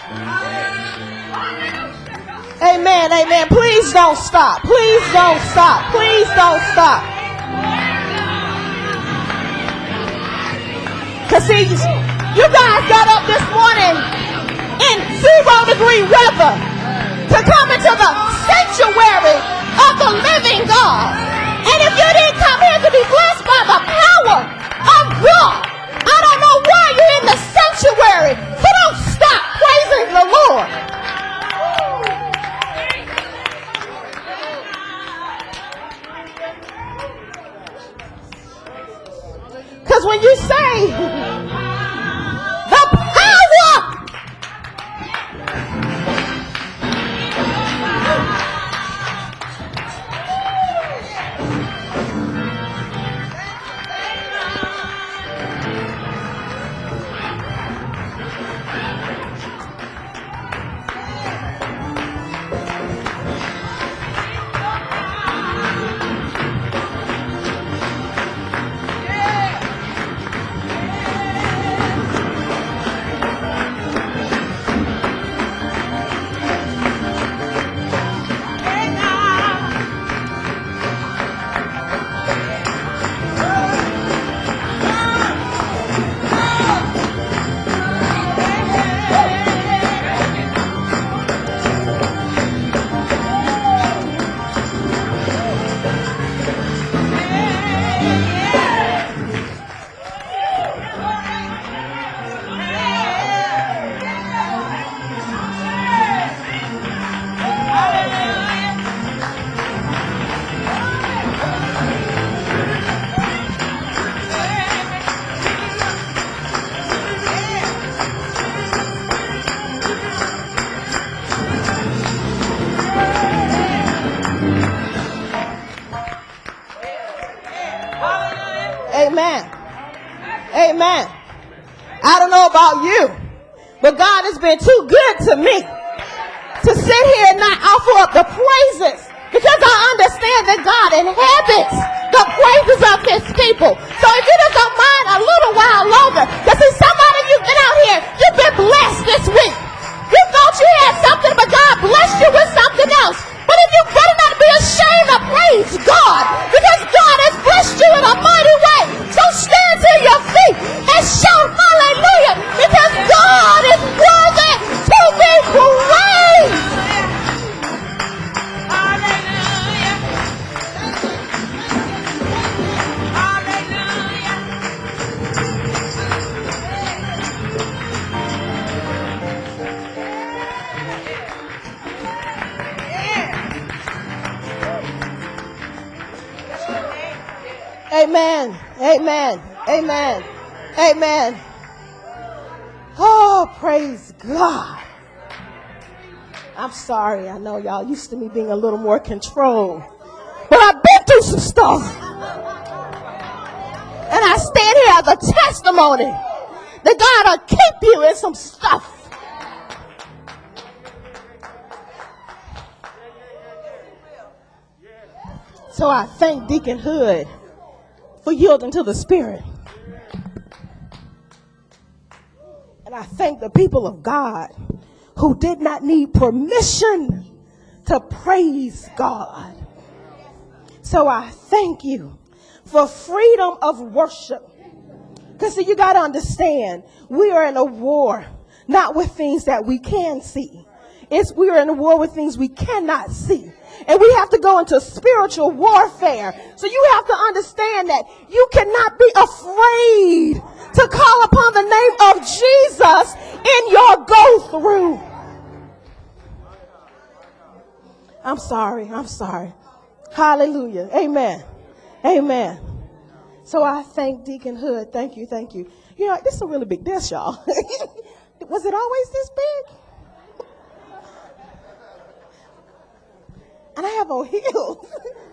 Amen, amen. Please don't stop. Please don't stop. Please don't stop. Because see, you guys got up this morning in 0-degree weather to come into the sanctuary of the living God. And if you didn't come here to be blessed by the power of God, I don't know why you're in the sanctuary. So don't stop praising the Lord. Because when you say the power, amen. Amen. I don't know about you, but God has been too good to me to sit here and not offer up the praises, because I understand that God inhabits the praises of his people. So if you just don't mind a little while longer, because see, somebody you've been out here, you've been blessed this week. You thought you had something, but God blessed you with something else. But if you better not be ashamed to praise God, because God has blessed you in a mighty way. So stand to your feet and shout hallelujah, because God is worthy to be praised. Amen. Amen. Amen. Amen. Oh, praise God. I'm sorry. I know y'all used to me being a little more controlled, but I've been through some stuff. And I stand here as a testimony that God will keep you in some stuff. So I thank Deacon Hood for yielding to the Spirit. And I thank the people of God who did not need permission to praise God. So I thank you for freedom of worship. Because see, you got to understand, we are in a war, not with things that we can see. We are in a war with things we cannot see. And we have to go into spiritual warfare. So you have to understand that you cannot be afraid to call upon the name of Jesus in your go-through. I'm sorry. Hallelujah. Amen. Amen. So I thank Deacon Hood. Thank you. You know, this is a really big desk, y'all. Was it always this big? And I have on heels.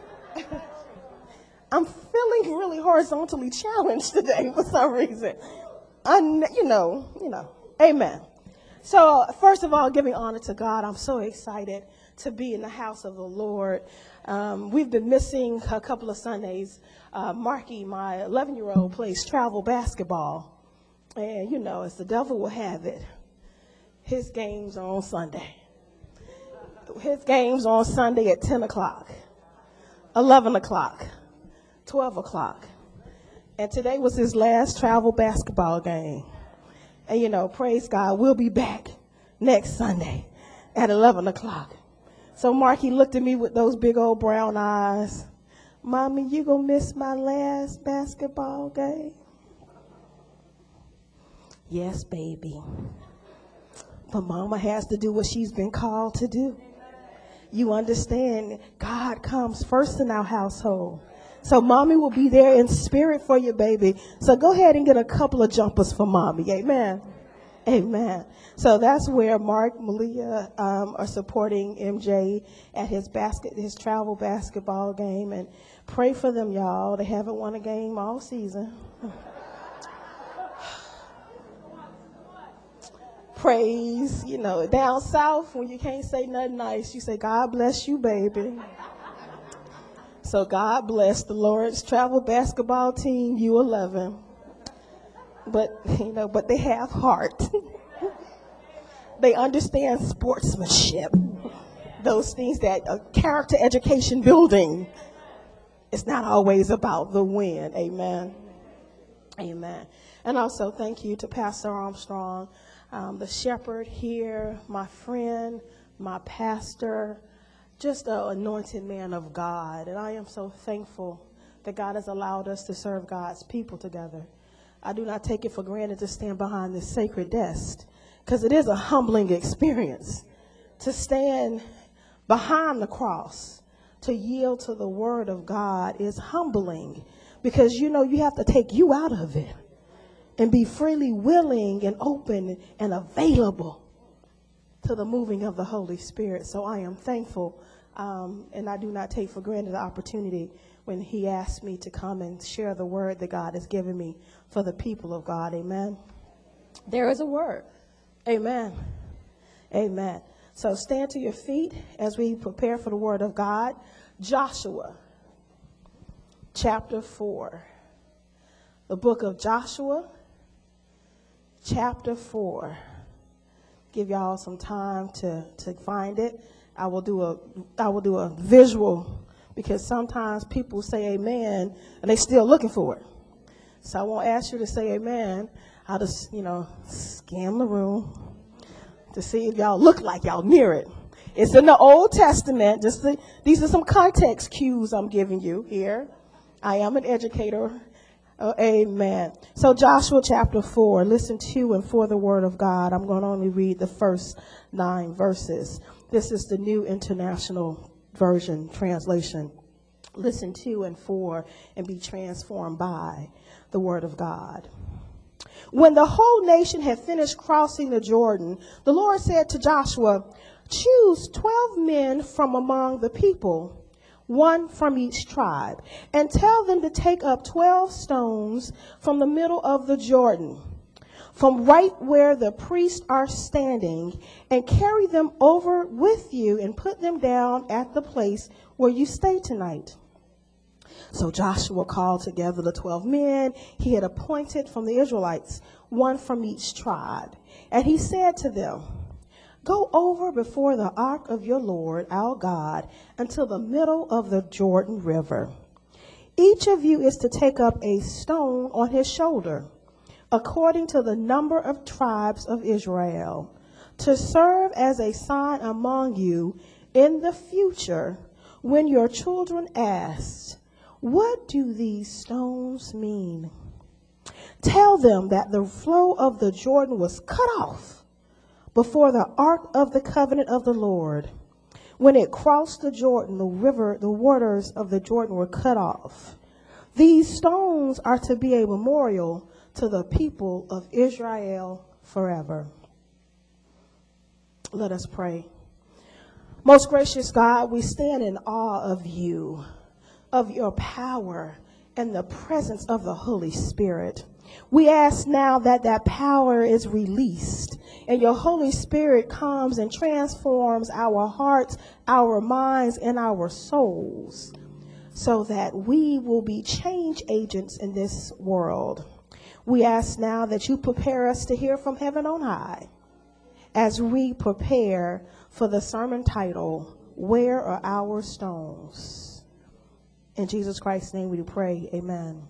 I'm feeling really horizontally challenged today for some reason. You know. Amen. So first of all, giving honor to God, I'm so excited to be in the house of the Lord. We've been missing a couple of Sundays. Marky, my 11-year-old, plays travel basketball. And, you know, as the devil will have it, His game's on Sunday. His game's on Sunday at 10 o'clock, 11 o'clock, 12 o'clock. And today was his last travel basketball game. And, you know, praise God, we'll be back next Sunday at 11 o'clock. So Marky looked at me with those big old brown eyes. Mommy, you gonna miss my last basketball game? Yes, baby. But Mama has to do what she's been called to do. You understand, God comes first in our household. So Mommy will be there in spirit for you, baby. So go ahead and get a couple of jumpers for Mommy. Amen. Amen. So that's where Mark, Malia are supporting MJ at his travel basketball game. And pray for them, y'all. They haven't won a game all season. Praise, you know, down south when you can't say nothing nice, you say, God bless you, baby. So God bless the Lord's travel basketball team, U11. But, you know, but they have heart. They understand sportsmanship. Those things that character education building. It's not always about the win. Amen. Amen. And also thank you to Pastor Armstrong, the shepherd here, my friend, my pastor, just an anointed man of God. And I am so thankful that God has allowed us to serve God's people together. I do not take it for granted to stand behind this sacred desk, because it is a humbling experience to stand behind the cross, to yield to the word of God is humbling, because, you know, you have to take you out of it and be freely willing and open and available to the moving of the Holy Spirit. So I am thankful, and I do not take for granted the opportunity when he asked me to come and share the word that God has given me for the people of God. Amen. There is a word. Amen. Amen. So stand to your feet as we prepare for the word of God. Joshua, chapter 4. The book of Joshua, chapter 4. Give y'all some time to find it. I will do a visual, because sometimes people say amen and they still looking for it. So I won't ask you to say amen. I'll just, you know, scan the room to see if y'all look like y'all near it. It's in the Old Testament. These are some context cues I'm giving you here. I am an educator. Oh, amen. So Joshua chapter 4, listen to and for the word of God. I'm going to only read the first 9 verses. This is the New International Version translation. Listen to and for and be transformed by the word of God. When the whole nation had finished crossing the Jordan, the Lord said to Joshua, choose 12 men from among the people, one from each tribe, and tell them to take up 12 stones from the middle of the Jordan, from right where the priests are standing, and carry them over with you and put them down at the place where you stay tonight. So Joshua called together the 12 men he had appointed from the Israelites, one from each tribe. And he said to them, go over before the ark of your Lord, our God, until the middle of the Jordan River. Each of you is to take up a stone on his shoulder, according to the number of tribes of Israel, to serve as a sign among you in the future when your children ask, what do these stones mean? Tell them that the flow of the Jordan was cut off before the ark of the covenant of the Lord. When it crossed the Jordan, the waters of the Jordan were cut off. These stones are to be a memorial to the people of Israel forever. Let us pray. Most gracious God, we stand in awe of you, of your power and the presence of the Holy Spirit. We ask now that that power is released and your Holy Spirit comes and transforms our hearts, our minds, and our souls so that we will be change agents in this world. We ask now that you prepare us to hear from heaven on high as we prepare for the sermon title, Where Are Our Stones? In Jesus Christ's name we do pray, amen.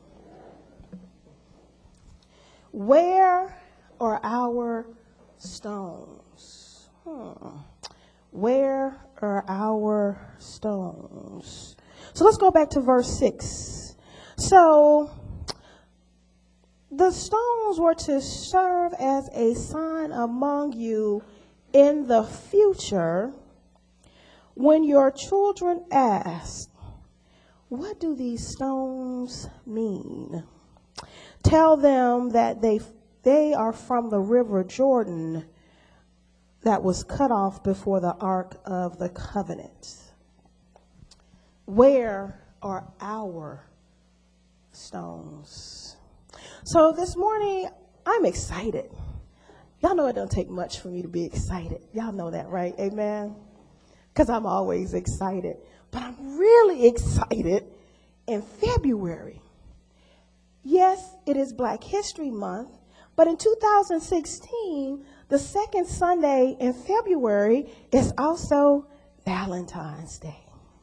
Where are our stones? Where are our stones? So let's go back to verse 6. So the stones were to serve as a sign among you in the future when your children ask, what do these stones mean? Tell them that they are from the river Jordan that was cut off before the Ark of the Covenant. Where are our stones? So this morning, I'm excited. Y'all know it don't take much for me to be excited. Y'all know that, right? Amen? Because I'm always excited. But I'm really excited in February. Yes, it is Black History Month, but in 2016, the second Sunday in February is also Valentine's Day.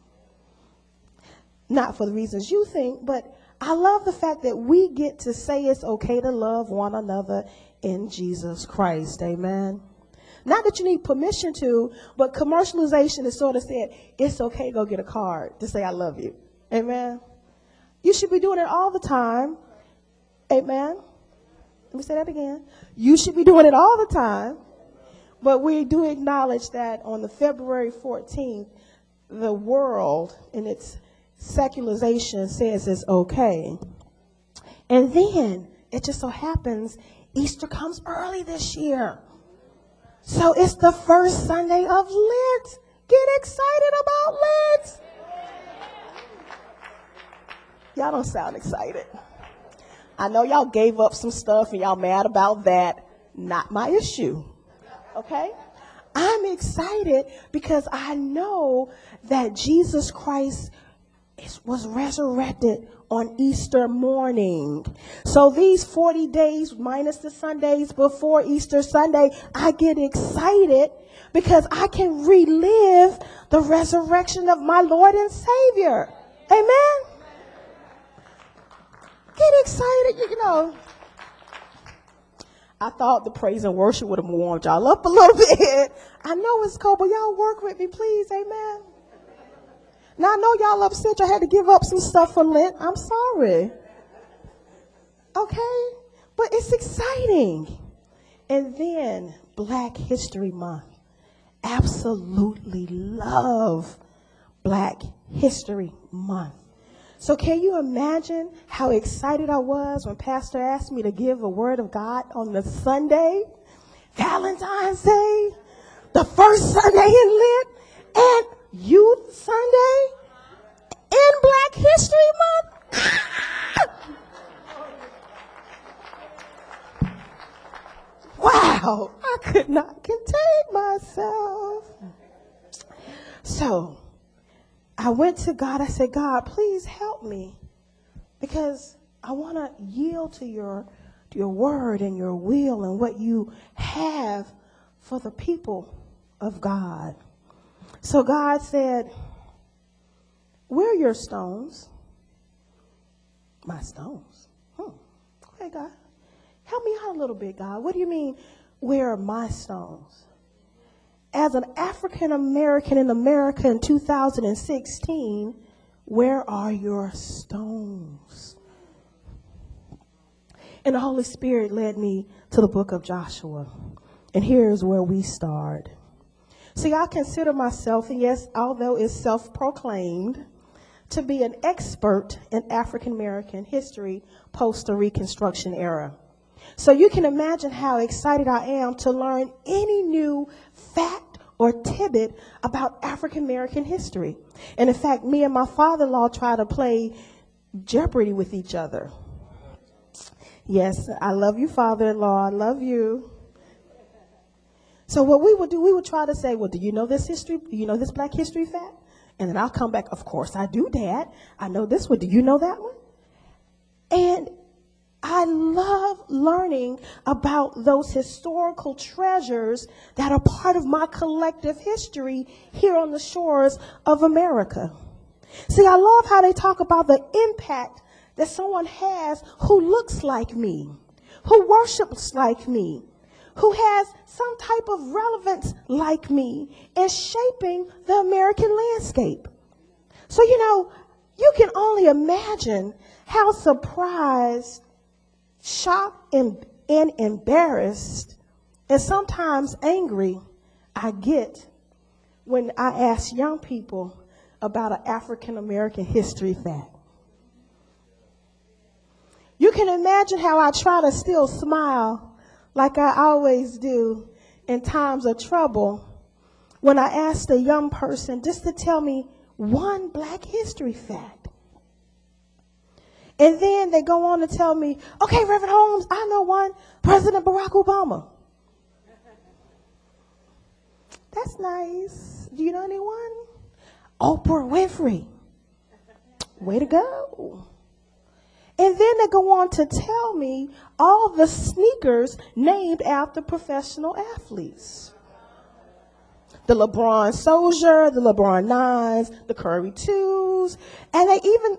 Not for the reasons you think, but I love the fact that we get to say it's okay to love one another in Jesus Christ. Amen. Not that you need permission to, but commercialization is sort of said, it's okay to go get a card to say I love you. Amen. You should be doing it all the time. Amen. Let me say that again. You should be doing it all the time. But we do acknowledge that on the February 14th, the world in its secularization says it's okay. And then it just so happens Easter comes early this year. So it's the first Sunday of Lent. Get excited about Lent. Y'all don't sound excited. I know y'all gave up some stuff and y'all mad about that. Not my issue. Okay? I'm excited because I know that Jesus Christ was resurrected on Easter morning. So these 40 days minus the Sundays before Easter Sunday, I get excited because I can relive the resurrection of my Lord and Savior. Amen? Get excited, you know. I thought the praise and worship would have warmed y'all up a little bit. I know it's cold, but y'all work with me, please. Amen. Now, I know y'all upset. I had to give up some stuff for Lent. I'm sorry. Okay? But it's exciting. And then Black History Month. Absolutely love Black History Month. So can you imagine how excited I was when Pastor asked me to give a word of God on the Sunday, Valentine's Day, the first Sunday in Lent, and Youth Sunday in Black History Month? Wow, I could not contain myself. So I went to God. I said, God, please help me because I want to yield to your word and your will and what you have for the people of God. So God said, where are your stones? My stones. Okay, God. Help me out a little bit, God. What do you mean, where are my stones? As an African American in America in 2016, where are your stones? And the Holy Spirit led me to the book of Joshua. And here's where we start. See, I consider myself, and yes, although it's self-proclaimed, to be an expert in African American history post the Reconstruction era. So you can imagine how excited I am to learn any new fact or tidbit about African American history. And in fact, me and my father-in-law try to play Jeopardy with each other. Yes, I love you, father-in-law. I love you. So what we would do, we would try to say, well, do you know this history? Do you know this Black history fact? And then I'll come back, of course I do, Dad. I know this one. Do you know that one? And I love learning about those historical treasures that are part of my collective history here on the shores of America. See, I love how they talk about the impact that someone has who looks like me, who worships like me, who has some type of relevance like me in shaping the American landscape. So, you can only imagine how surprised, shocked, and embarrassed, and sometimes angry I get when I ask young people about an African American history fact. You can imagine how I try to still smile like I always do in times of trouble when I ask a young person just to tell me one Black history fact. And then they go on to tell me, okay, Reverend Holmes, I know one, President Barack Obama. That's nice. Do you know anyone? Oprah Winfrey. Way to go. And then they go on to tell me all the sneakers named after professional athletes. The LeBron Soldier, the LeBron 9s, the Curry 2s, and they even,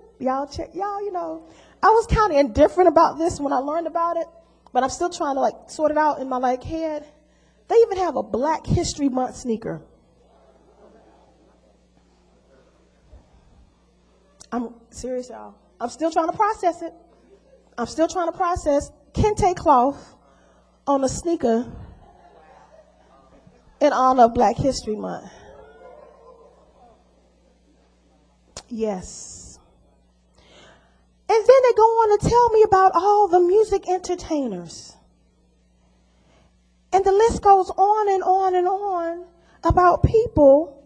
I was kind of indifferent about this when I learned about it, but I'm still trying to sort it out in my head. They even have a Black History Month sneaker. I'm serious, y'all. I'm still trying to process it. I'm still trying to process kente cloth on a sneaker in honor of Black History Month. Yes. And then they go on to tell me about all the music entertainers. And the list goes on and on and on about people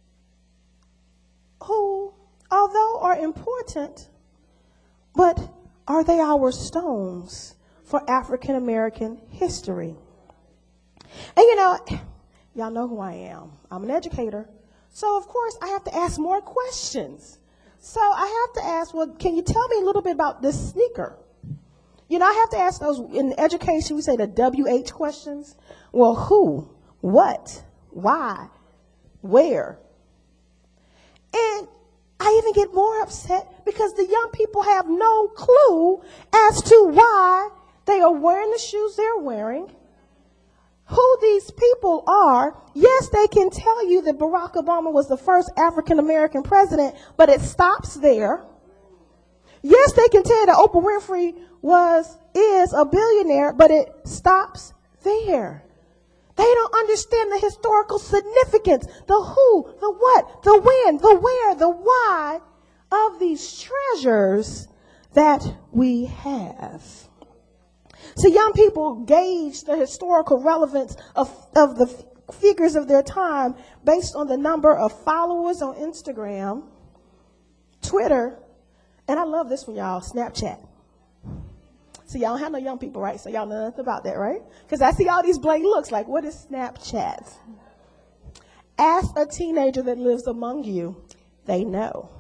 who, although are important, but are they our stones for African American history? And y'all know who I am. I'm an educator. So, of course, I have to ask more questions. So I have to ask, well, can you tell me a little bit about this sneaker? I have to ask those, in education, we say the WH questions. Well, who, what, why, where? And I even get more upset because the young people have no clue as to why they are wearing the shoes they're wearing, who these people are. Yes, they can tell you that Barack Obama was the first African American president, but it stops there. Yes, they can tell you that Oprah Winfrey is a billionaire, but it stops there. They don't understand the historical significance, the who, the what, the when, the where, the why of these treasures that we have. So young people gauge the historical relevance of the figures of their time based on the number of followers on Instagram, Twitter, and I love this one, y'all, Snapchat. So y'all don't have no young people, right? So y'all know nothing about that, right? Because I see all these blank looks like, what is Snapchat? Ask a teenager that lives among you. They know.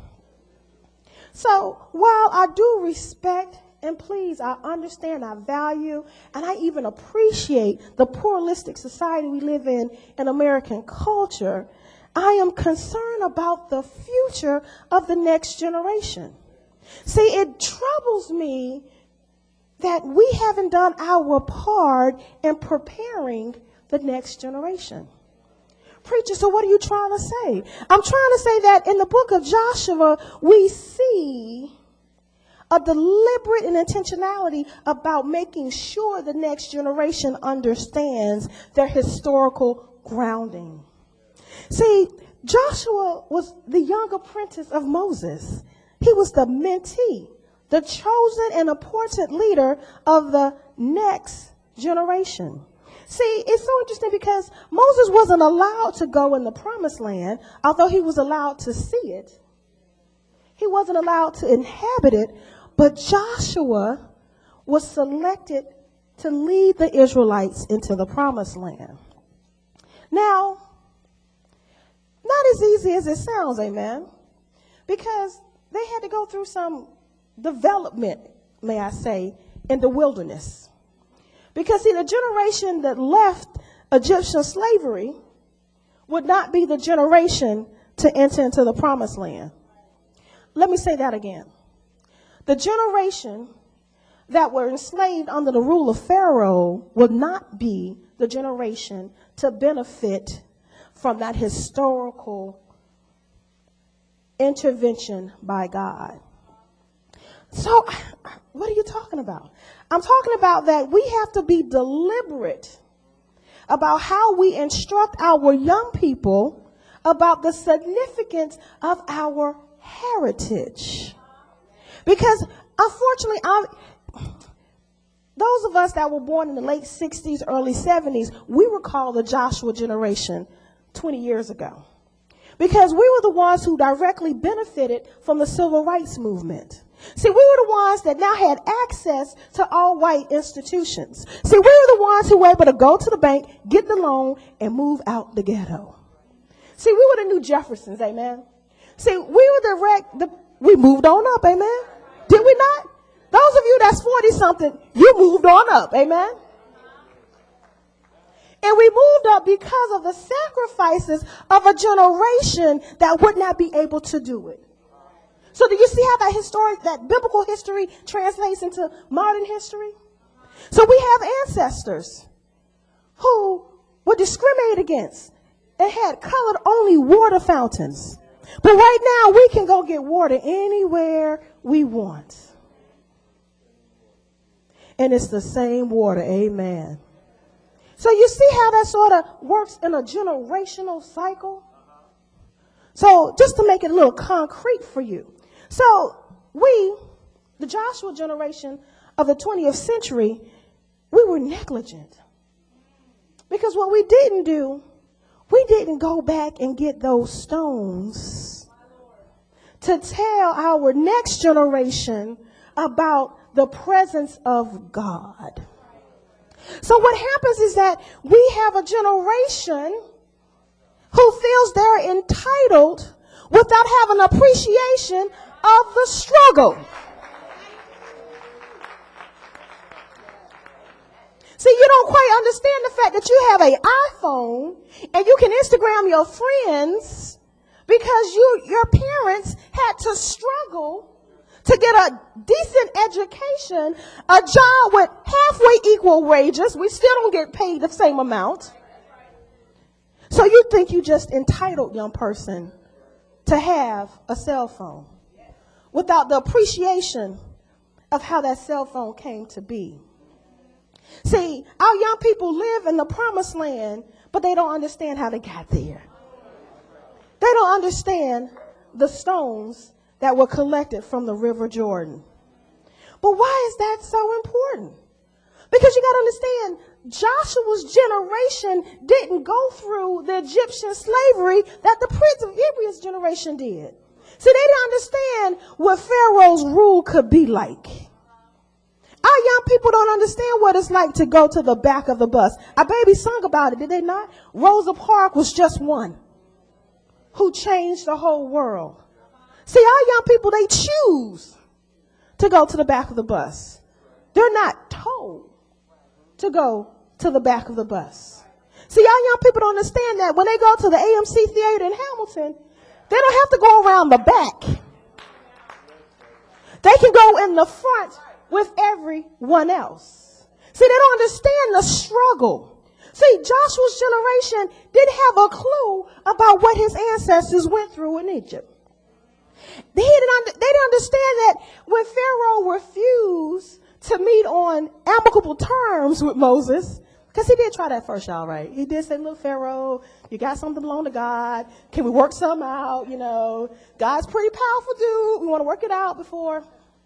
So while I do respect and please, I understand, I value, and I even appreciate the pluralistic society we live in American culture, I am concerned about the future of the next generation. See, it troubles me that we haven't done our part in preparing the next generation. Preacher, so what are you trying to say? I'm trying to say that in the book of Joshua, we see a deliberate and intentionality about making sure the next generation understands their historical grounding. See, Joshua was the young apprentice of Moses. He was the mentee, the chosen and appointed leader of the next generation. See, it's so interesting because Moses wasn't allowed to go in the promised land, although he was allowed to see it. He wasn't allowed to inhabit it, but Joshua was selected to lead the Israelites into the promised land. Now, not as easy as it sounds, amen, because they had to go through some development, may I say, in the wilderness. Because see, the generation that left Egyptian slavery would not be the generation to enter into the promised land. Let me say that again. The generation that were enslaved under the rule of Pharaoh would not be the generation to benefit from that historical intervention by God. So, what are you talking about? I'm talking about that we have to be deliberate about how we instruct our young people about the significance of our heritage. Because, unfortunately, those of us that were born in the late 60s, early 70s, we were called the Joshua generation 20 years ago. Because we were the ones who directly benefited from the civil rights movement. See, we were the ones that now had access to all white institutions. See, we were the ones who were able to go to the bank, get the loan, and move out the ghetto. See, we were the new Jeffersons, amen. See, we were we moved on up, amen. Did we not? Those of you that's 40-something, you moved on up, amen. And we moved up because of the sacrifices of a generation that would not be able to do it. So do you see how that biblical history translates into modern history? So we have ancestors who were discriminated against and had colored only water fountains. But right now we can go get water anywhere we want. And it's the same water, amen. So you see how that sort of works in a generational cycle? So just to make it a little concrete for you. So we, the Joshua generation of the 20th century, we were negligent. Because what we didn't do, we didn't go back and get those stones to tell our next generation about the presence of God. So what happens is that we have a generation who feels they're entitled without having appreciation of the struggle. See, you don't quite understand the fact that you have an iPhone and you can Instagram your friends because your parents had to struggle to get a decent education, a job with halfway equal wages. We still don't get paid the same amount. So you think you just entitled, young person, to have a cell phone without the appreciation of how that cell phone came to be. See, our young people live in the promised land, but they don't understand how they got there. They don't understand the stones that were collected from the River Jordan. But why is that so important? Because you got to understand, Joshua's generation didn't go through the Egyptian slavery that the Prince of Egypt's generation did. See, they didn't understand what Pharaoh's rule could be like. Our young people don't understand what it's like to go to the back of the bus. Our baby sung about it, did they not? Rosa Parks was just one who changed the whole world. See, our young people, they choose to go to the back of the bus. They're not told to go to the back of the bus. See, our young people don't understand that when they go to the AMC Theater in Hamilton, they don't have to go around the back. They can go in the front with everyone else. See, they don't understand the struggle. See, Joshua's generation didn't have a clue about what his ancestors went through in Egypt. They didn't understand that when Pharaoh refused to meet on amicable terms with Moses, because he did try that first, y'all, right? He did say, look, Pharaoh, you got something belong to God. Can we work something out? You know, God's pretty powerful, dude. We want to work it out before.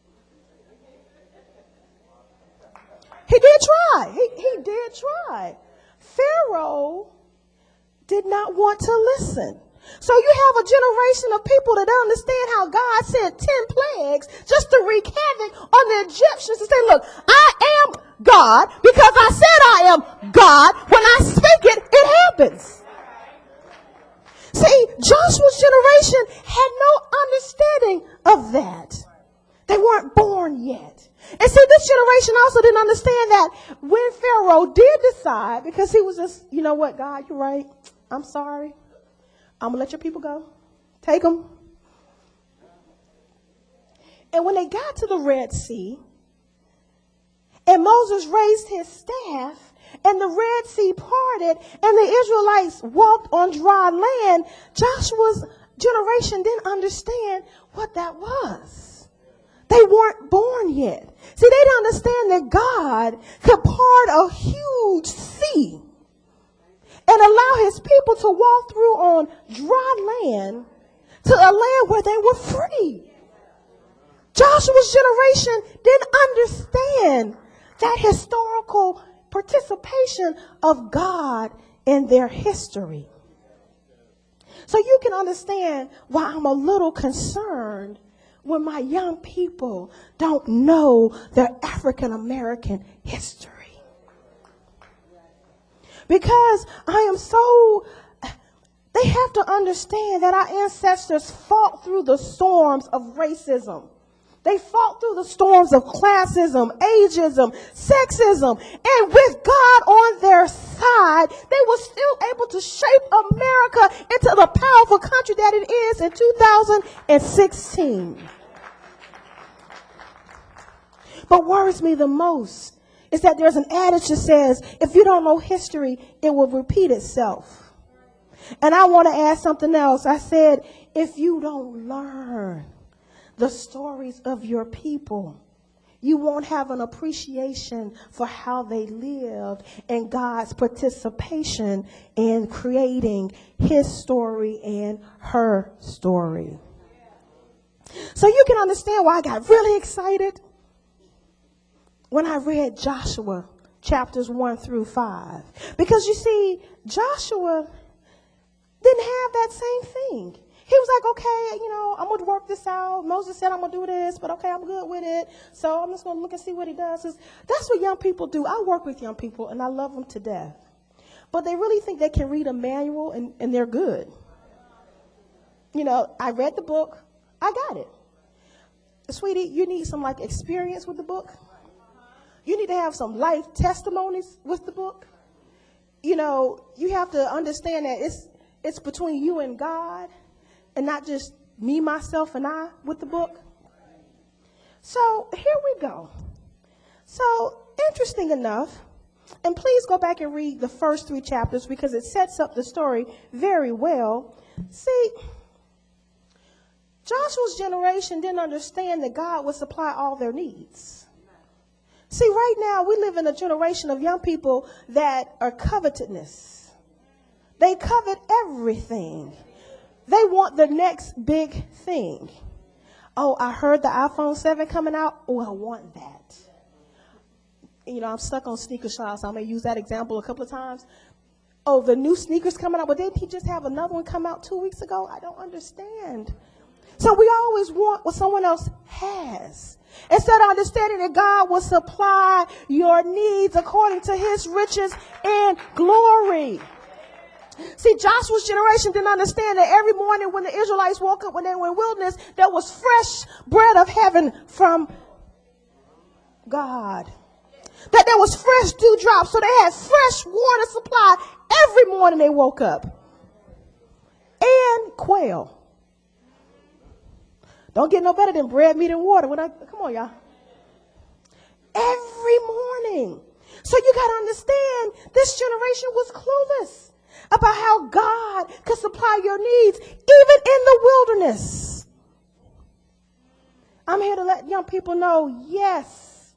He did try. He did try. Pharaoh did not want to listen. So you have a generation of people that don't understand how God sent 10 plagues just to wreak havoc on the Egyptians to say, look, I am God because I said I am God. When I speak it, it happens. See, Joshua's generation had no understanding of that. They weren't born yet. And see, this generation also didn't understand that when Pharaoh did decide, because he was just, you know what, God, you're right. I'm sorry. I'm going to let your people go. Take them. And when they got to the Red Sea, and Moses raised his staff, and the Red Sea parted, and the Israelites walked on dry land, Joshua's generation didn't understand what that was. They weren't born yet. See, they didn't understand that God could part a huge sea and allow his people to walk through on dry land to a land where they were free. Joshua's generation didn't understand that historical participation of God in their history. So you can understand why I'm a little concerned when my young people don't know their African American history. Because they have to understand that our ancestors fought through the storms of racism. They fought through the storms of classism, ageism, sexism, and with God on their side, they were still able to shape America into the powerful country that it is in 2016. But worries me the most is that there's an adage that says, if you don't know history, it will repeat itself. And I want to add something else. I said, if you don't learn the stories of your people, you won't have an appreciation for how they lived and God's participation in creating his story and her story. So you can understand why I got really excited when I read Joshua chapters 1 through 5. Because you see, Joshua didn't have that same thing. He was like, okay, I'm going to work this out. Moses said I'm going to do this, but okay, I'm good with it. So I'm just going to look and see what he does. That's what young people do. I work with young people, and I love them to death. But they really think they can read a manual, and they're good. I read the book. I got it. Sweetie, you need some, experience with the book. You need to have some life testimonies with the book. You have to understand that it's between you and God, and not just me, myself, and I with the book. So here we go. So interesting enough, and please go back and read the first 3 chapters because it sets up the story very well. See, Joshua's generation didn't understand that God would supply all their needs. See, right now we live in a generation of young people that are covetousness. They covet everything. They want the next big thing. Oh, I heard the iPhone 7 coming out. Oh, I want that. I'm stuck on sneaker shops, so I may use that example a couple of times. Oh, the new sneakers coming out. But didn't he just have another one come out 2 weeks ago? I don't understand. So we always want what someone else has, instead of understanding that God will supply your needs according to his riches and glory. See, Joshua's generation didn't understand that every morning when the Israelites woke up, when they were in wilderness, there was fresh bread of heaven from God. That there was fresh dewdrops, so they had fresh water supply every morning they woke up. And quail. Don't get no better than bread, meat, and water. Come on, y'all. Every morning. So you got to understand, this generation was clueless about how God could supply your needs, even in the wilderness. I'm here to let young people know, yes,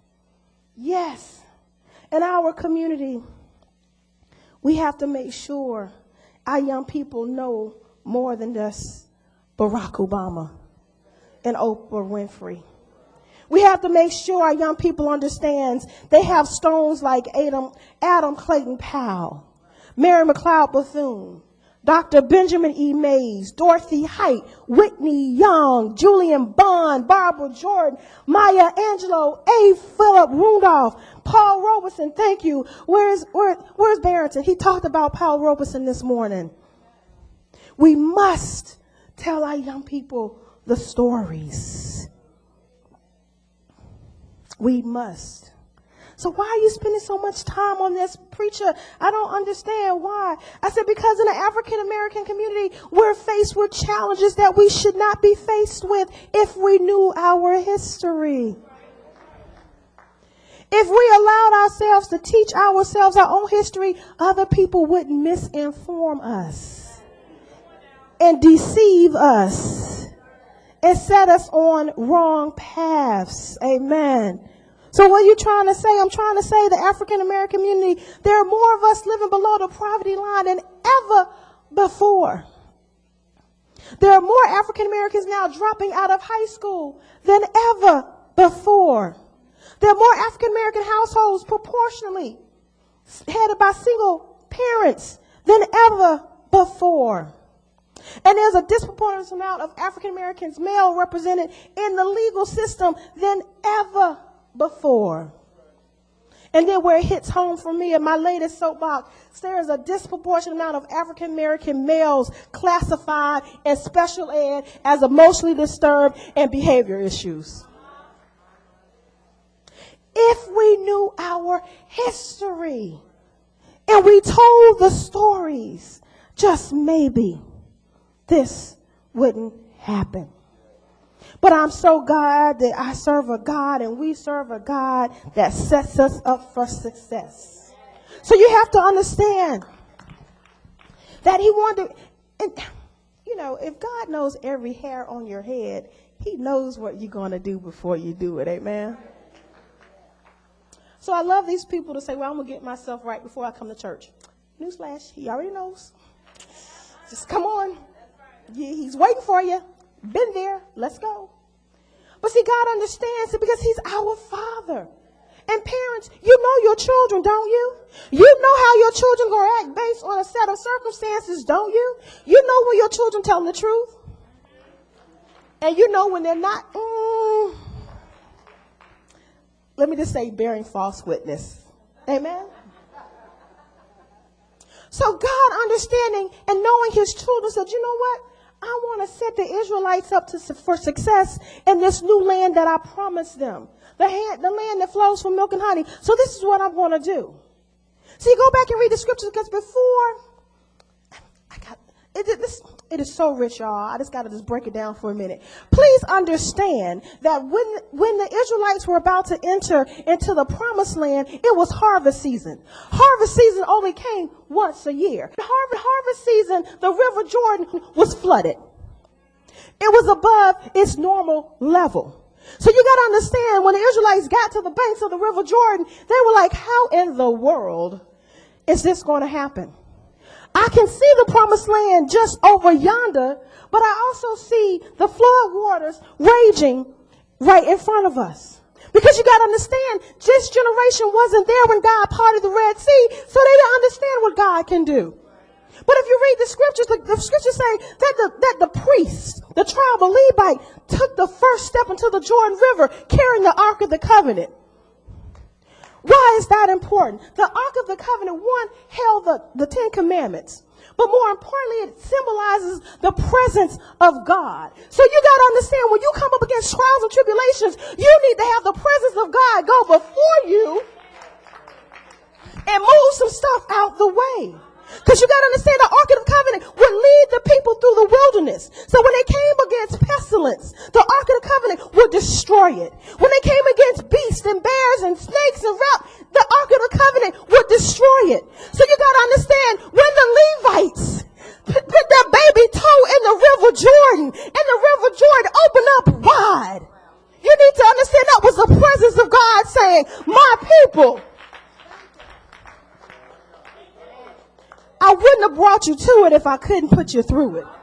in our community, we have to make sure our young people know more than just Barack Obama and Oprah Winfrey. We have to make sure our young people understand they have stones like Adam Clayton Powell, Mary McLeod Bethune, Dr. Benjamin E. Mays, Dorothy Height, Whitney Young, Julian Bond, Barbara Jordan, Maya Angelou, A. Philip Rudolph, Paul Robeson. Thank you. Where's Barrington? He talked about Paul Robeson this morning. We must tell our young people the stories. We must. So why are you spending so much time on this, preacher? I don't understand why. I said, because in the African American community, we're faced with challenges that we should not be faced with if we knew our history. If we allowed ourselves to teach ourselves our own history, other people wouldn't misinform us and deceive us and set us on wrong paths. Amen. So what are you trying to say? I'm trying to say the African American community, there are more of us living below the poverty line than ever before. There are more African Americans now dropping out of high school than ever before. There are more African American households proportionally headed by single parents than ever before. And there's a disproportionate amount of African Americans male represented in the legal system than ever before. And then where it hits home for me in my latest soapbox, there is a disproportionate amount of African American males classified in special ed as emotionally disturbed and behavior issues. If we knew our history and we told the stories, just maybe this wouldn't happen. But I'm so glad that I serve a God and we serve a God that sets us up for success. So you have to understand that he wanted, and you know, if God knows every hair on your head, he knows what you're going to do before you do it. Amen. So I love these people to say, well, I'm going to get myself right before I come to church. Newsflash, he already knows. Just come on. He's waiting for you. Been there. Let's go. But see, God understands it because he's our Father. And parents, you know your children, don't you? You know how your children going to act based on a set of circumstances, don't you? You know when your children telling the truth. And you know when they're not, let me just say, bearing false witness. Amen? So God understanding and knowing his children said, you know what? I want to set the Israelites up for success in this new land that I promised them. The land that flows from milk and honey. So this is what I'm going to do. So you go back and read the scriptures because before, it is so rich, y'all. I just got to just break it down for a minute. Please understand that when the Israelites were about to enter into the promised land, it was harvest season. Harvest season only came once a year. Harvest season, the River Jordan was flooded. It was above its normal level. So you got to understand, when the Israelites got to the banks of the River Jordan, they were like, how in the world is this going to happen? I can see the promised land just over yonder, but I also see the flood waters raging right in front of us. Because you got to understand, this generation wasn't there when God parted the Red Sea, so they didn't understand what God can do. But if you read the scriptures, the scriptures say that the priest, the tribe of Levite, took the first step into the Jordan River carrying the Ark of the Covenant. Why is that important? The Ark of the Covenant, one, held the Ten Commandments. But more importantly, it symbolizes the presence of God. So you got to understand, when you come up against trials and tribulations, you need to have the presence of God go before you and move some stuff out the way. Because you got to understand, the Ark of the Covenant would lead the people through the wilderness. So when they came against pestilence, the Ark of the Covenant would destroy it. When they came against beasts and bears and snakes and the Ark of the Covenant would destroy it. So you got to understand, when the Levites put their baby toe in the River Jordan, and the River Jordan opened up wide, you need to understand that was the presence of God saying, my people, I wouldn't have brought you to it if I couldn't put you through it.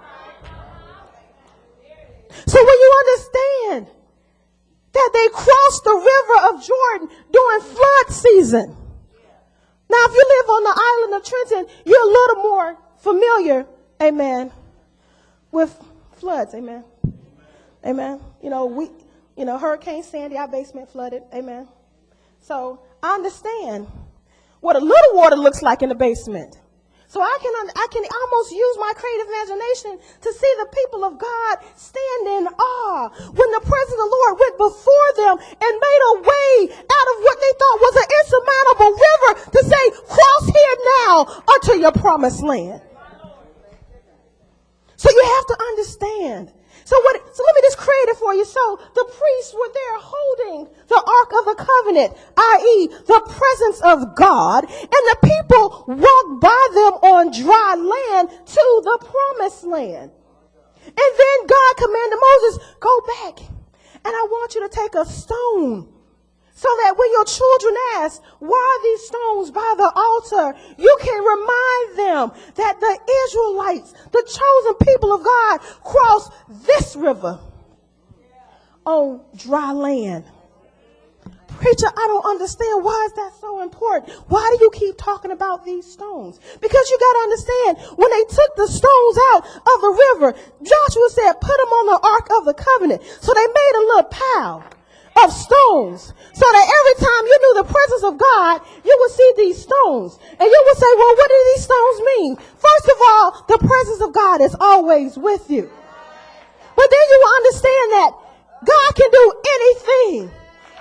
So when you understand that they crossed the river of Jordan during flood season. Now, if you live on the island of Trenton, you're a little more familiar, amen, with floods, amen. Amen. Hurricane Sandy, our basement flooded, amen. So I understand what a little water looks like in the basement. So I can almost use my creative imagination to see the people of God stand in awe when the presence of the Lord went before them and made a way out of what they thought was an insurmountable river to say, cross here now unto your promised land. So you have to understand. So let me just create it for you. So the priests were there holding the Ark of the Covenant, i.e. the presence of God, and the people walked by them on dry land to the promised land. And then God commanded Moses, go back, and I want you to take a stone, so that when your children ask, why are these stones by the altar, you can remind them that the Israelites, the chosen people of God, crossed this river on dry land. Preacher, I don't understand. Why is that so important? Why do you keep talking about these stones? Because you got to understand, when they took the stones out of the river, Joshua said, put them on the Ark of the Covenant. So they made a little pile of stones, so that every time you knew the presence of God, you would see these stones, and you would say, well, what do these stones mean? First of all, the presence of God is always with you. But then you will understand that God can do anything.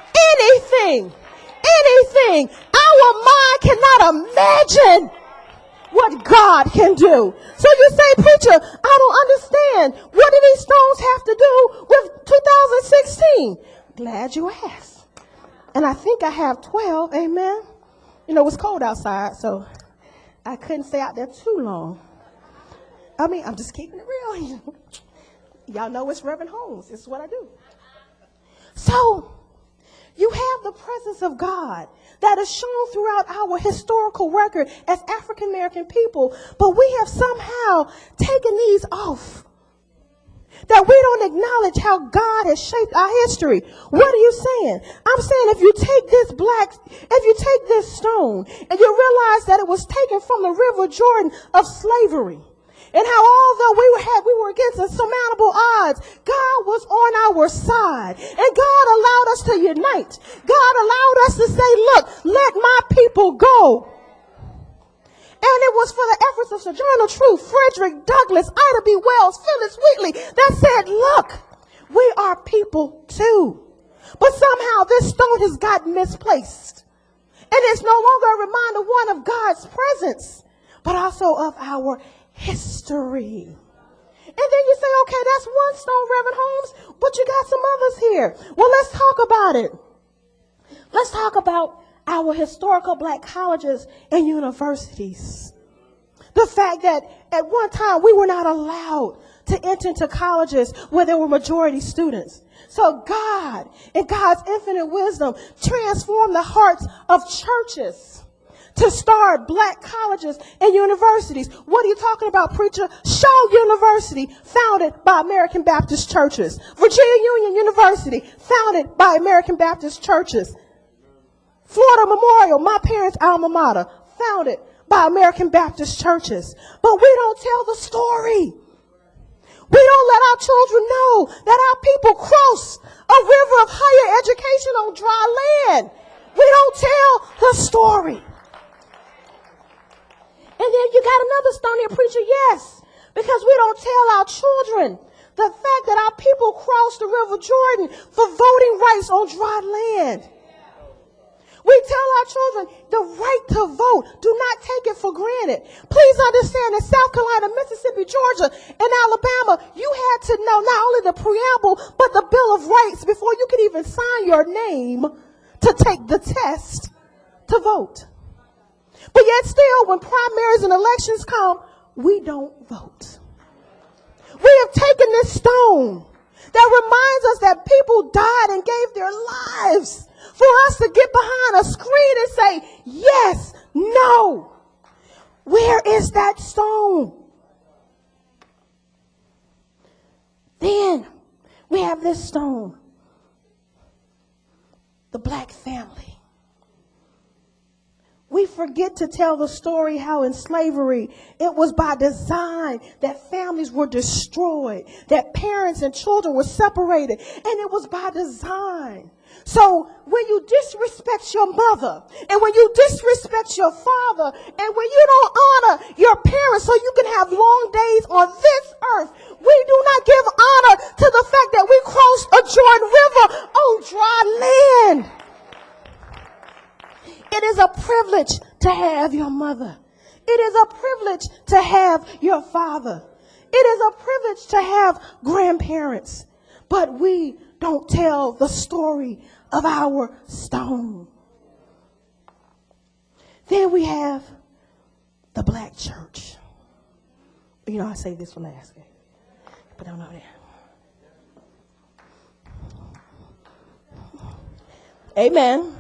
Our mind cannot imagine what God can do. So you say, preacher, I don't understand. What do these stones have to do with 2016? Glad you asked. And I think I have 12. Amen. You know, it's cold outside, so I couldn't stay out there too long. I mean, I'm just keeping it real. Y'all know it's Reverend Holmes. This is what I do. So you have the presence of God that is shown throughout our historical record as African American people, but we have somehow taken these off. That we don't acknowledge how God has shaped our history. What are you saying? I'm saying if you take this stone and you realize that it was taken from the River Jordan of slavery, and how although we were against insurmountable odds, God was on our side, and God allowed us to unite. God allowed us to say, look, let my people go. And it was for the efforts of Sojourner Truth, Frederick Douglass, Ida B. Wells, Phyllis Wheatley that said, look, we are people too. But somehow this stone has gotten misplaced. And it's no longer a reminder, one, of God's presence, but also of our history. And then you say, okay, that's one stone, Reverend Holmes, but you got some others here. Well, let's talk about it. Let's talk about our historical black colleges and universities. The fact that at one time we were not allowed to enter into colleges where there were majority students. So God, in God's infinite wisdom, transformed the hearts of churches to start black colleges and universities. What are you talking about, preacher? Shaw University, founded by American Baptist churches. Virginia Union University, founded by American Baptist churches. Florida Memorial, my parents' alma mater, founded by American Baptist churches. But we don't tell the story. We don't let our children know that our people crossed a river of higher education on dry land. We don't tell the story. And then you got another stone here, preacher, yes, because we don't tell our children the fact that our people crossed the River Jordan for voting rights on dry land. We tell our children the right to vote. Do not take it for granted. Please understand that South Carolina, Mississippi, Georgia, and Alabama, you had to know not only the preamble, but the Bill of Rights before you could even sign your name to take the test to vote. But yet still, when primaries and elections come, we don't vote. We have taken this stone that reminds us that people died and gave their lives for us to get behind a screen and say, yes, no. Where is that stone? Then we have this stone, the black family. We forget to tell the story how in slavery, it was by design that families were destroyed, that parents and children were separated, and it was by design. So when you disrespect your mother, and when you disrespect your father, and when you don't honor your parents so you can have long days on this earth, we do not give honor to the fact that we crossed a Jordan River on dry land. It is a privilege to have your mother. It is a privilege to have your father. It is a privilege to have grandparents. But we don't tell the story of our stone. Then we have the black church. You know, I say this for last, but don't know that. Amen.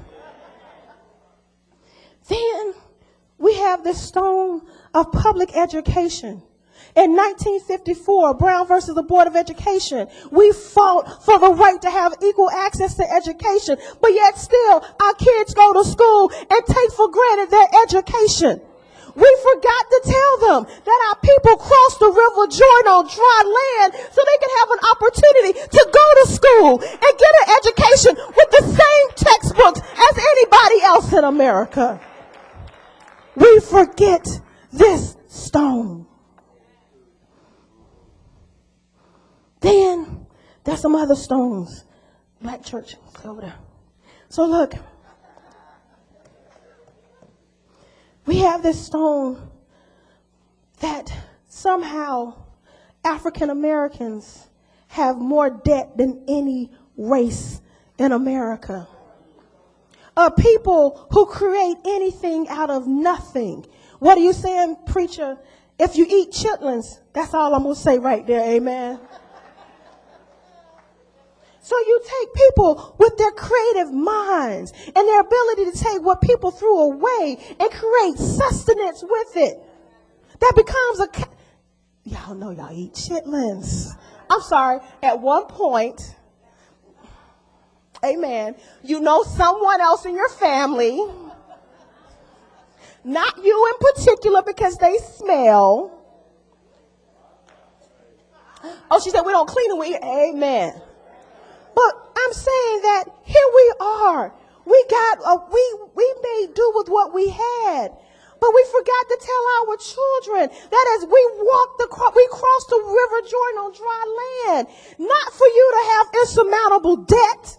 Then we have the stone of public education. In 1954, Brown versus the Board of Education, we fought for the right to have equal access to education, but yet still our kids go to school and take for granted their education. We forgot to tell them that our people crossed the River Jordan on dry land so they can have an opportunity to go to school and get an education with the same textbooks as anybody else in America. We forget this stone. Then there's some other stones. Black church over there. So look, we have this stone that somehow African Americans have more debt than any race in America. People who create anything out of nothing. What are you saying, preacher? If you eat chitlins, that's all I'm going to say right there, amen. So you take people with their creative minds and their ability to take what people threw away and create sustenance with it. That becomes y'all know y'all eat chitlins. I'm sorry, at one point, amen, you know someone else in your family, not you in particular because they smell. Oh, she said we don't clean them, we eat. Amen. But I'm saying that here we are. We made do with what we had. But we forgot to tell our children that as we crossed the River Jordan on dry land, not for you to have insurmountable debt,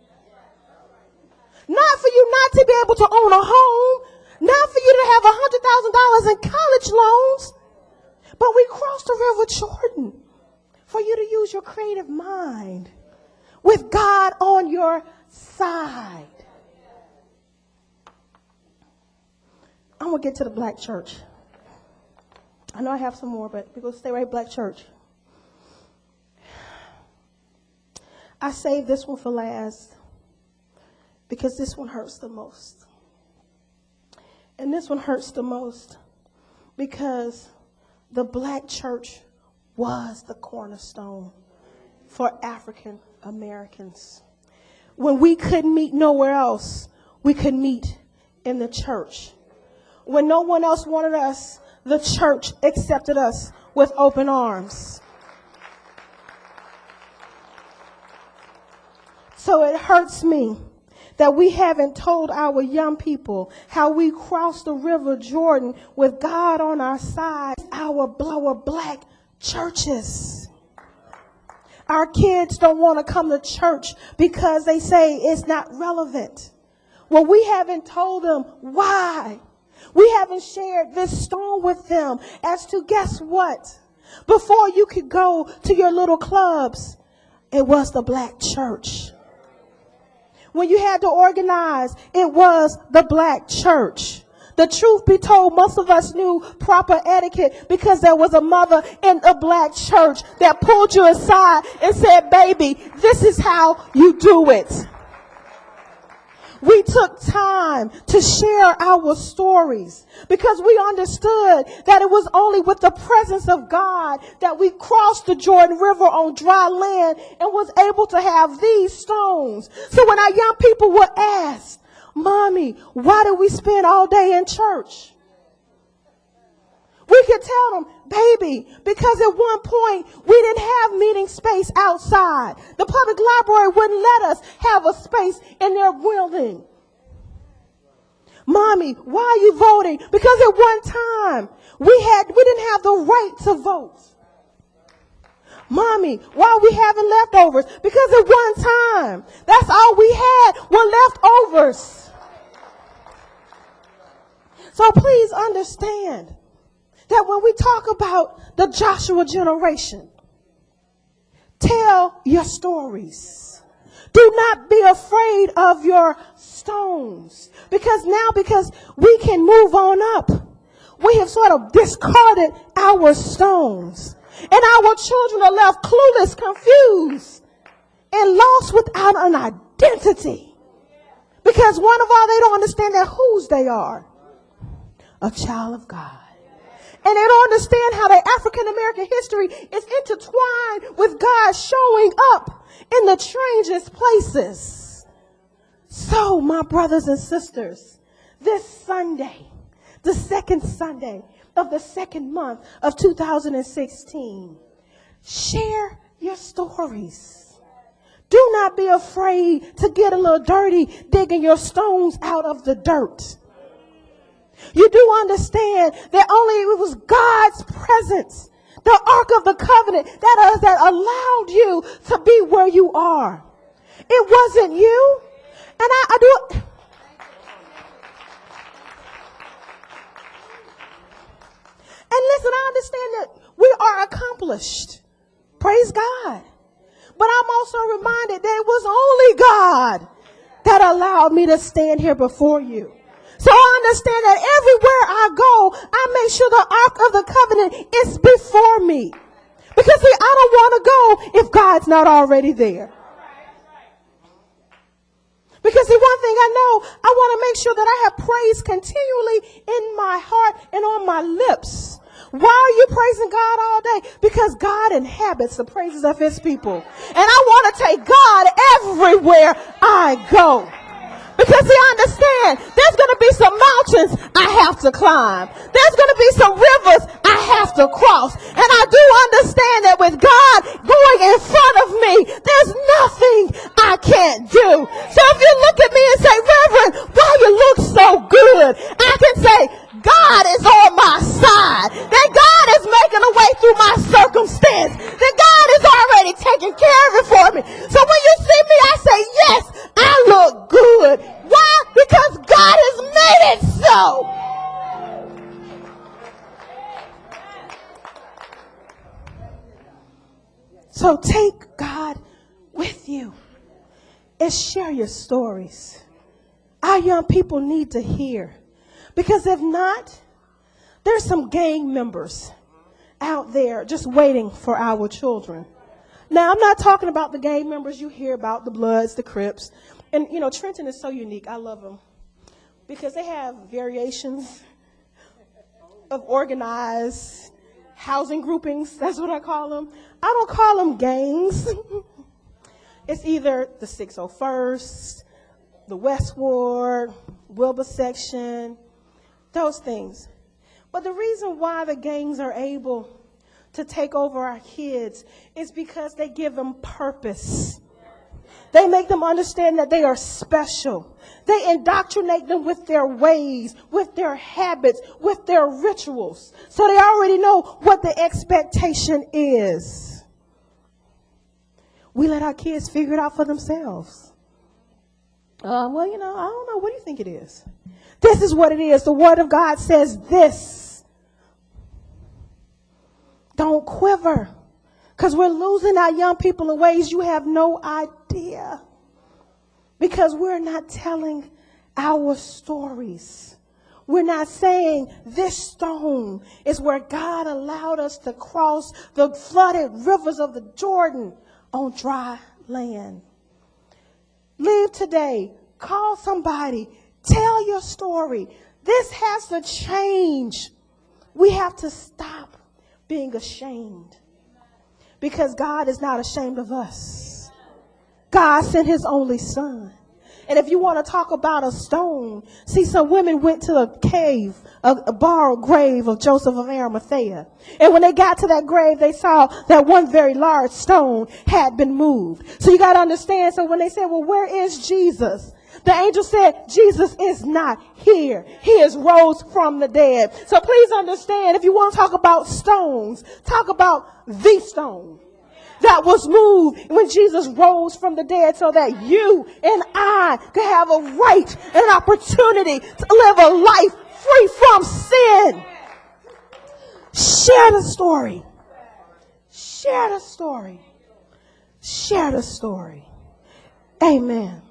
not for you not to be able to own a home, not for you to have $100,000 in college loans, but we crossed the River Jordan for you to use your creative mind with God on your side. I'm going to get to the black church. I know I have some more, but we're going to stay right black church. I saved this one for last because this one hurts the most. And this one hurts the most because the black church was the cornerstone for African Americans. When we couldn't meet nowhere else, we could meet in the church. When no one else wanted us, the church accepted us with open arms. So it hurts me that we haven't told our young people how we crossed the River Jordan with God on our side, our black churches. Our kids don't want to come to church because they say it's not relevant. Well, we haven't told them why. We haven't shared this stone with them as to guess what? Before you could go to your little clubs, it was the black church. When you had to organize, it was the black church. The truth be told, most of us knew proper etiquette because there was a mother in a black church that pulled you aside and said, baby, this is how you do it. We took time to share our stories because we understood that it was only with the presence of God that we crossed the Jordan River on dry land and was able to have these stones. So when our young people were asked, Mommy, why do we spend all day in church? We could tell them, baby, because at one point we didn't have meeting space outside. The public library wouldn't let us have a space in their building. Mommy, why are you voting? Because at one time we didn't have the right to vote. Mommy, why are we having leftovers? Because at one time, that's all we had were leftovers. So please understand that when we talk about the Joshua generation, tell your stories. Do not be afraid of your stones. Because we can move on up, we have sort of discarded our stones. And our children are left clueless, confused, and lost without an identity. Because one of all, they don't understand that whose they are. A child of God. And they don't understand how their African American history is intertwined with God showing up in the strangest places. So, my brothers and sisters, this Sunday, the second Sunday of the second month of 2016, share your stories. Do not be afraid to get a little dirty digging your stones out of the dirt. You do understand that only it was God's presence, the Ark of the Covenant, that allowed you to be where you are. It wasn't you. And I do. And listen, I understand that we are accomplished. Praise God. But I'm also reminded that it was only God that allowed me to stand here before you. So I understand that everywhere I go, I make sure the Ark of the Covenant is before me. Because see, I don't want to go if God's not already there. Because see, one thing I know, I want to make sure that I have praise continually in my heart and on my lips. Why are you praising God all day? Because God inhabits the praises of his people. And I want to take God everywhere I go. Because see, I understand there's going to be some mountains I have to climb. There's going to be some rivers I have to cross. And I do understand that with God going in front of me, there's nothing I can't do. So if you look at me and say, Reverend, why you look so good? I can say, God is on my side. That God is making a way through my circumstance. That God is already taking care of it for me. So when you see me, I say, yes, I look good. Why? Because God has made it so. So take God with you and share your stories. Our young people need to hear. Because if not, there's some gang members out there just waiting for our children. Now, I'm not talking about the gang members you hear about, the Bloods, the Crips. And, you know, Trenton is so unique. I love them. Because they have variations of organized housing groupings. That's what I call them. I don't call them gangs. It's either the 601st, the West Ward, Wilbur Section, those things. But the reason why the gangs are able to take over our kids is because they give them purpose. They make them understand that they are special. They indoctrinate them with their ways, with their habits, with their rituals. So they already know what the expectation is. We let our kids figure it out for themselves. Well, you know, I don't know. What do you think it is? This is what it is. The Word of God says this. Don't quiver. Because we're losing our young people in ways you have no idea. Because we're not telling our stories. We're not saying this stone is where God allowed us to cross the flooded rivers of the Jordan on dry land. Leave today. Call somebody. Tell your story. This has to change. We have to stop being ashamed. Because God is not ashamed of us. God sent his only son. And if you want to talk about a stone, see, some women went to a cave, a borrowed grave of Joseph of Arimathea. And when they got to that grave, they saw that one very large stone had been moved. So you got to understand. So when they said, well, where is Jesus? The angel said, Jesus is not here. He is rose from the dead. So please understand, if you want to talk about stones, talk about the stone that was moved when Jesus rose from the dead, so that you and I could have a right and an opportunity to live a life free from sin. Share the story. Share the story. Share the story. Amen.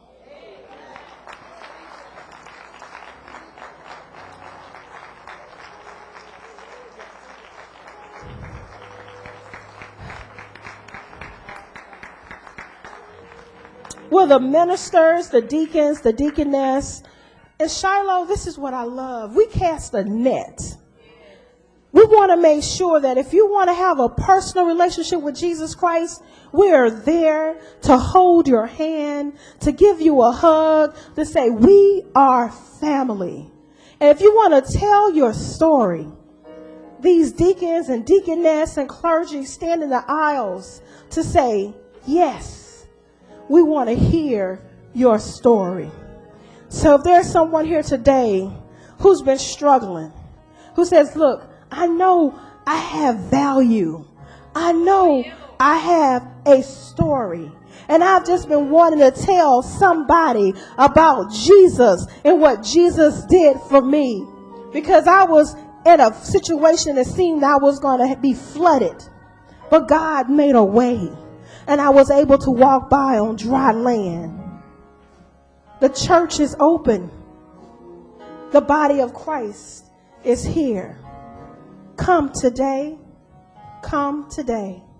Well, the ministers, the deacons, the deaconess, and Shiloh, this is what I love. We cast a net. We want to make sure that if you want to have a personal relationship with Jesus Christ, we are there to hold your hand, to give you a hug, to say we are family. And if you want to tell your story, these deacons and deaconess and clergy stand in the aisles to say, yes, we want to hear your story. So if there's someone here today who's been struggling, who says, look, I know I have value. I know I have a story. And I've just been wanting to tell somebody about Jesus and what Jesus did for me. Because I was in a situation that seemed I was going to be flooded. But God made a way. And I was able to walk by on dry land. The church is open. The body of Christ is here. Come today. Come today.